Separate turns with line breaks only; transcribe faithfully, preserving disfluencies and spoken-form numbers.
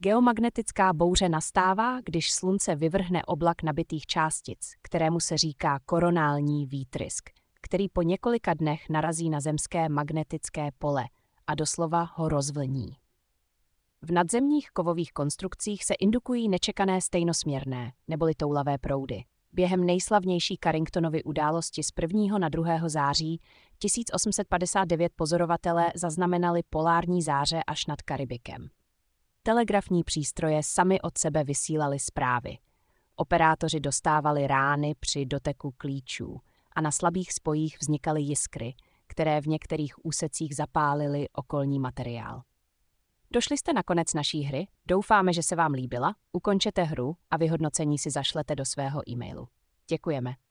Geomagnetická bouře nastává, když Slunce vyvrhne oblak nabitých částic, kterému se říká koronální výtrysk, který po několika dnech narazí na zemské magnetické pole a doslova ho rozvlní. V nadzemních kovových konstrukcích se indukují nečekané stejnosměrné, neboli toulavé proudy. Během nejslavnější Carringtonovy události z prvního na druhého září tisíc osm set padesát devět pozorovatelé zaznamenali polární záře až nad Karibikem. Telegrafní přístroje sami od sebe vysílali zprávy. Operátoři dostávali rány při doteku klíčů a na slabých spojích vznikaly jiskry, které v některých úsecích zapálily okolní materiál. Došli jste na konec naší hry, doufáme, že se vám líbila, ukončete hru a vyhodnocení si zašlete do svého e-mailu. Děkujeme.